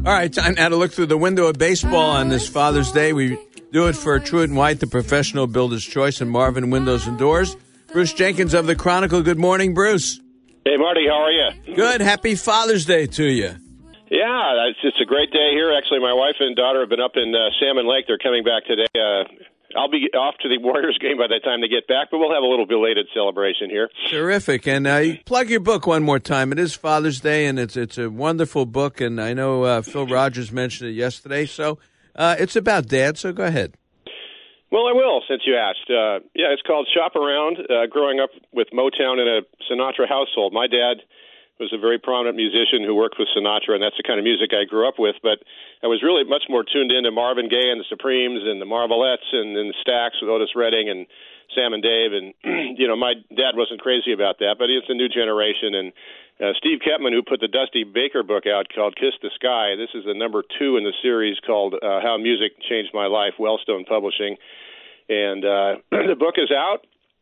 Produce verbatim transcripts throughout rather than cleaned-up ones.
All right, time now to look through the window of baseball on this Father's Day. We do it for Truett and White, the professional builder's choice, and Marvin Windows and Doors. Bruce Jenkins of the Chronicle. Good morning, Bruce. Hey, Marty, how are you? Good. Happy Father's Day to you. Yeah, it's, it's a great day here. Actually, my wife and daughter have been up in uh, Salmon Lake. They're coming back today. Uh, I'll be off to the Warriors game by the time they get back, but we'll have a little belated celebration here. Terrific. And uh, plug your book one more time. It is Father's Day, and it's it's a wonderful book, and I know uh, Phil Rogers mentioned it yesterday. So uh, it's about Dad, so go ahead. Well, I will, since you asked. Uh, yeah, it's called Shop Around, uh, growing up with Motown in a Sinatra household. My dad was a very prominent musician who worked with Sinatra, and that's the kind of music I grew up with. But I was really much more tuned into Marvin Gaye and the Supremes and the Marvelettes and, and the Stax with Otis Redding and Sam and Dave. And, you know, my dad wasn't crazy about that, but it's a new generation. And uh, Steve Ketman, who put the Dusty Baker book out called Kiss the Sky, this is the number two in the series called uh, How Music Changed My Life, Wellstone Publishing. And uh, the book is out.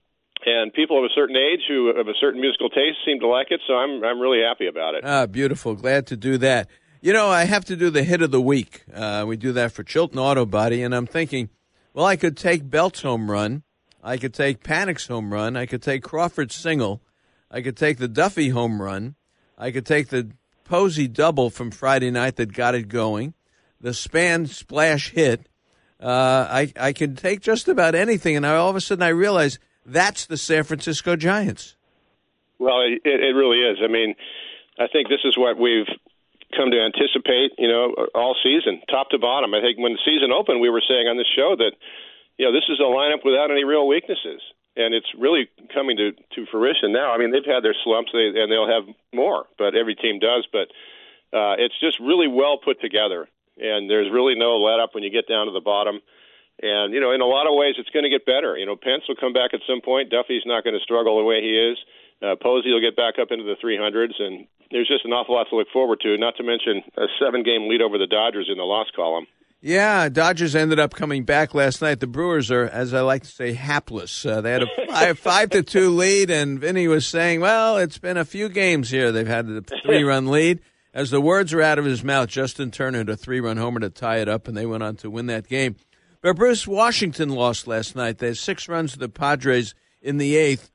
And people of a certain age who have a certain musical taste seem to like it, so I'm I'm really happy about it. Ah, beautiful. Glad to do that. You know, I have to do the hit of the week. Uh, we do that for Chilton Auto Body, and I'm thinking, well, I could take Belt's home run. I could take Panic's home run. I could take Crawford's single. I could take the Duffy home run. I could take the Posey double from Friday night that got it going. The Span splash hit. Uh, I, I can take just about anything, and I, all of a sudden I realize that's the San Francisco Giants. Well, it, it really is. I mean, I think this is what we've come to anticipate, you know, all season, top to bottom. I think when the season opened, we were saying on this show that, you know, this is a lineup without any real weaknesses. And it's really coming to, to fruition now. I mean, they've had their slumps, they, and they'll have more, but every team does. But uh, it's just really well put together. And there's really no let-up when you get down to the bottom. And, you know, in a lot of ways, it's going to get better. You know, Pence will come back at some point. Duffy's not going to struggle the way he is. Uh, Posey will get back up into the three hundreds. And there's just an awful lot to look forward to, not to mention a seven-game lead over the Dodgers in the loss column. Yeah, Dodgers ended up coming back last night. The Brewers are, as I like to say, hapless. Uh, they had a five, five to two lead, and Vinny was saying, well, it's been a few games here. They've had a three-run lead. As the words were out of his mouth, Justin Turner had a three-run homer to tie it up, and they went on to win that game. But Bruce, Washington lost last night. They had six runs to the Padres in the eighth.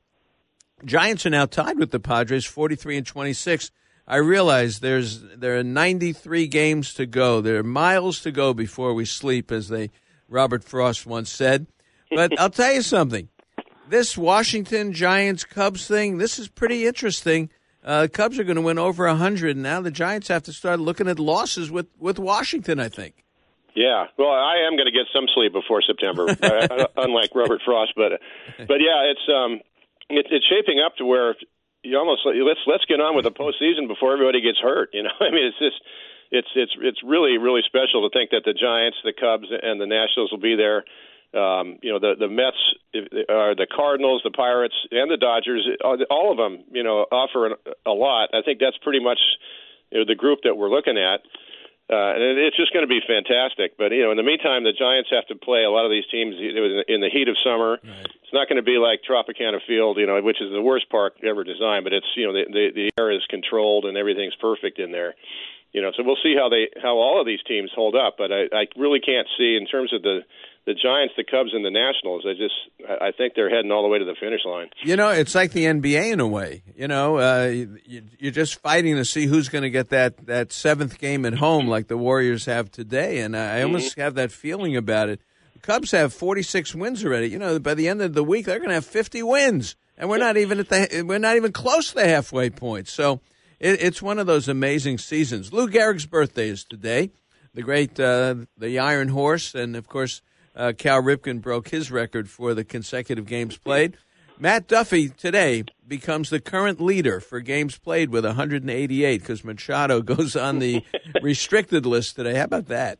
Giants are now tied with the Padres, forty-three and twenty-six. I realize there's there are ninety-three games to go. There are miles to go before we sleep, as they Robert Frost once said. But I'll tell you something. This Washington Giants Cubs thing, this is pretty interesting. Uh, the Cubs are going to win over one hundred, and now the Giants have to start looking at losses with, with Washington, I think. Yeah, well, I am going to get some sleep before September, uh, unlike Robert Frost. But, but yeah, it's um, it, it's shaping up to where you almost let's let's get on with the postseason before everybody gets hurt. You know, I mean, it's just it's it's it's really really special to think that the Giants, the Cubs, and the Nationals will be there. Um, you know, the the Mets, uh, the Cardinals, the Pirates, and the Dodgers, all of them, you know, offer a lot. I think that's pretty much, you know, the group that we're looking at. Uh, and it's just going to be fantastic. But, you know, in the meantime, the Giants have to play a lot of these teams in the heat of summer. Right. It's not going to be like Tropicana Field, you know, which is the worst park ever designed. But it's, you know, the, the, the air is controlled and everything's perfect in there. You know, so we'll see how they how all of these teams hold up. But I, I really can't see in terms of the the Giants, the Cubs, and the Nationals. I just I think they're heading all the way to the finish line. You know, it's like the N B A in a way. You know, uh, you, you're just fighting to see who's going to get that, that seventh game at home like the Warriors have today. And I almost mm-hmm. have that feeling about it. The Cubs have forty-six wins already. You know, by the end of the week, they're going to have fifty wins. And we're not even at the we're not even close to the halfway point. So it, it's one of those amazing seasons. Lou Gehrig's birthday is today. The great, uh, the Iron Horse, and, of course, Uh, Cal Ripken broke his record for the consecutive games played. Matt Duffy today becomes the current leader for games played with one hundred eighty-eight because Machado goes on the restricted list today. How about that?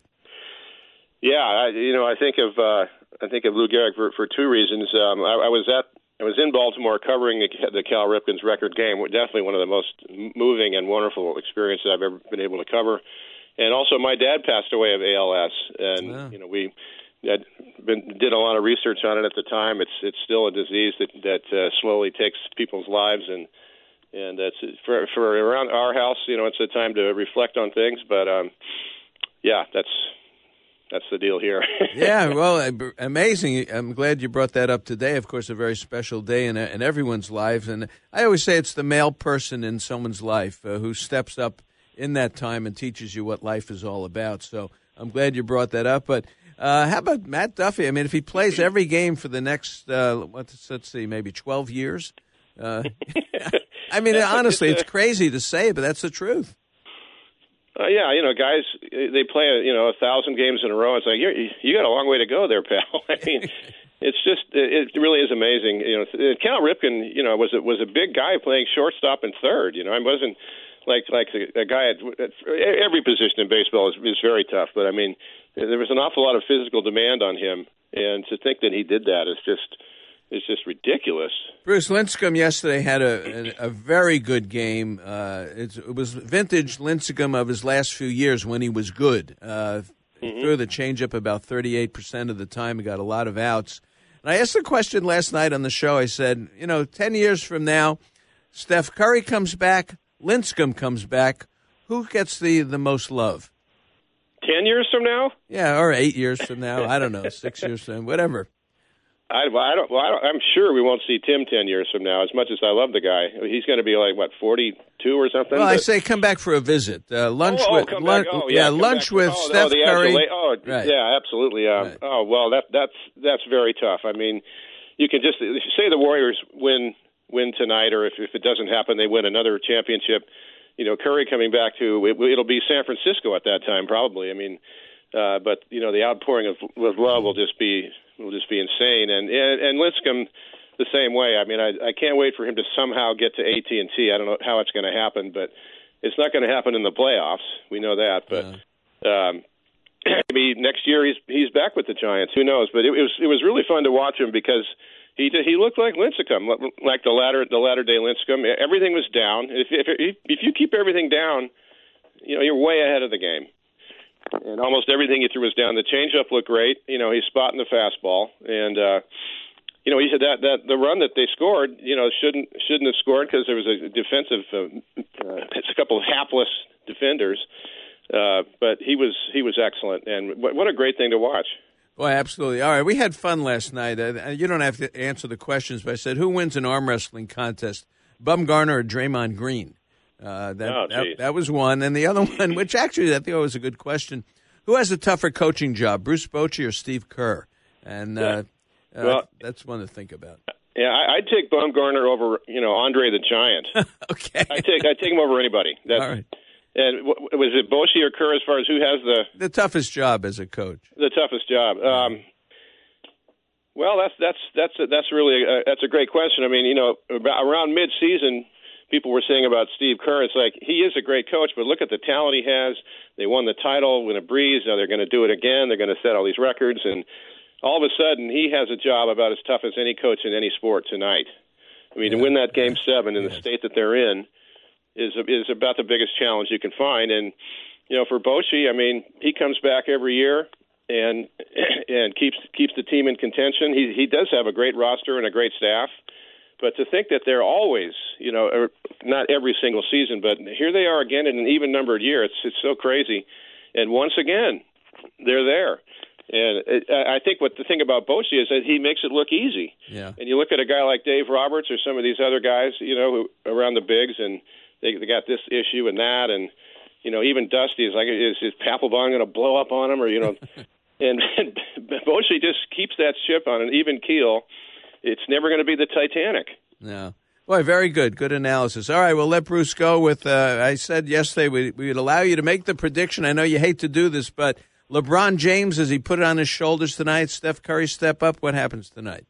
Yeah, I, you know, I think of uh, I think of Lou Gehrig for, for two reasons. Um, I, I was at I was in Baltimore covering the, the Cal Ripken's record game. Definitely one of the most moving and wonderful experiences I've ever been able to cover. And also, my dad passed away of A L S, and wow. you know we. I'd been, did a lot of research on it at the time. It's it's still a disease that that uh, slowly takes people's lives, and and that's for for around our house. You know, it's a time to reflect on things. But um, yeah, that's that's the deal here. Yeah, well, amazing. I'm glad you brought that up today. Of course, a very special day in, in everyone's lives. And I always say it's the male person in someone's life uh, who steps up in that time and teaches you what life is all about. So I'm glad you brought that up. But uh, how about Matt Duffy? I mean, if he plays every game for the next, uh, let's, let's see, maybe twelve years. Uh, I mean, honestly, it's crazy to say, but that's the truth. Uh, yeah, you know, guys, they play, you know, a thousand games in a row. It's like, you're, you got a long way to go there, pal. I mean, it's just, it really is amazing. You know, Cal Ripken, you know, was a, was a big guy playing shortstop and third. You know, I wasn't like like a, a guy at, at every position in baseball is, is very tough. But I mean, there was an awful lot of physical demand on him, and to think that he did that is just. It's just ridiculous. Bruce Lincecum yesterday had a, a, a very good game. Uh, it was vintage Lincecum of his last few years when he was good. Uh, mm-hmm. He threw the changeup about thirty-eight percent of the time. He got a lot of outs. And I asked the question last night on the show. I said, you know, ten years from now, Steph Curry comes back, Lincecum comes back. Who gets the, the most love? Ten years from now? Yeah, or eight years from now. I don't know, six years from now, whatever. I, well, I don't, well, I don't, I'm sure we won't see Tim ten years from now. As much as I love the guy, he's going to be like what forty-two or something. Well, but... I say come back for a visit, uh, lunch oh, with, oh, lunch, oh, yeah, yeah lunch with oh, Steph oh, Curry. Adela- oh, right. yeah, absolutely. Um, right. Oh, well, that that's that's very tough. I mean, you can just say the Warriors win win tonight, or if, if it doesn't happen, they win another championship. You know, Curry coming back to it, it'll be San Francisco at that time, probably. I mean. Uh, but you know the outpouring of, of love will just be will just be insane, and and, and Lincecum the same way. I mean, I, I can't wait for him to somehow get to A T and T. I don't know how it's going to happen, but it's not going to happen in the playoffs. We know that, but yeah. um, maybe next year he's he's back with the Giants. Who knows? But it, it was it was really fun to watch him because he did, he looked like Lincecum, like the latter the latter day Lincecum. Everything was down. If if if you keep everything down, you know you're way ahead of the game. And almost everything he threw was down. The changeup looked great. You know, he's spotting the fastball, and uh, you know, he said that that the run that they scored, you know, shouldn't shouldn't have scored because there was a defensive, uh, uh, it's a couple of hapless defenders. Uh, but he was he was excellent, and what, what a great thing to watch. Boy, absolutely. All right, we had fun last night. Uh, you don't have to answer the questions, but I said, who wins an arm wrestling contest, Bumgarner or Draymond Green? Uh, that, oh, that that was one. And the other one, which actually I think was a good question, who has a tougher coaching job, Bruce Bochy or Steve Kerr? And uh, yeah. uh, well, that's one to think about. Yeah, I, I'd take Bumgarner over, you know, Andre the Giant. Okay. I take I take him over anybody. That's, all right. And was it Bochy or Kerr as far as who has the the toughest job as a coach? The toughest job. Um, well, that's that's that's that's really a, that's a great question. I mean, you know, about, around mid-season, people were saying about Steve Kerr, it's like he is a great coach, but look at the talent he has. They won the title with a breeze. Now they're going to do it again. They're going to set all these records, and all of a sudden he has a job about as tough as any coach in any sport tonight. I mean, yeah. to win that game seven in the yeah. state that they're in is is about the biggest challenge you can find. And you know, for Bochy, I mean, he comes back every year and and keeps keeps the team in contention. He he does have a great roster and a great staff. But to think that they're always, you know, not every single season, but here they are again in an even-numbered year. It's it's so crazy. And once again, they're there. And it, I think what the thing about Bochy is that he makes it look easy. Yeah. And you look at a guy like Dave Roberts or some of these other guys, you know, who, around the bigs, and they, they got this issue and that. And, you know, even Dusty is like, is, is Papelbon going to blow up on him? Or, you know, and, and Bochy just keeps that ship on an even keel. It's never going to be the Titanic. No. Boy, very good. Good analysis. All right, we'll let Bruce go with, uh, I said yesterday we, we would allow you to make the prediction. I know you hate to do this, but LeBron James, as he put it on his shoulders tonight, Steph Curry step up, what happens tonight?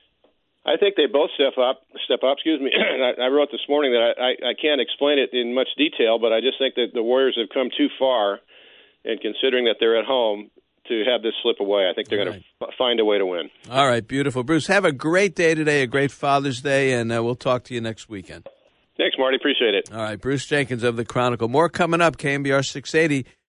I think they both step up. Step up, excuse me. I, I wrote this morning that I, I, I can't explain it in much detail, but I just think that the Warriors have come too far, and considering that they're at home, to have this slip away. I think they're going right. to find a way to win. All right, beautiful. Bruce, have a great day today, a great Father's Day, and uh, we'll talk to you next weekend. Thanks, Marty. Appreciate it. All right, Bruce Jenkins of the Chronicle. More coming up, K M B R six eighty.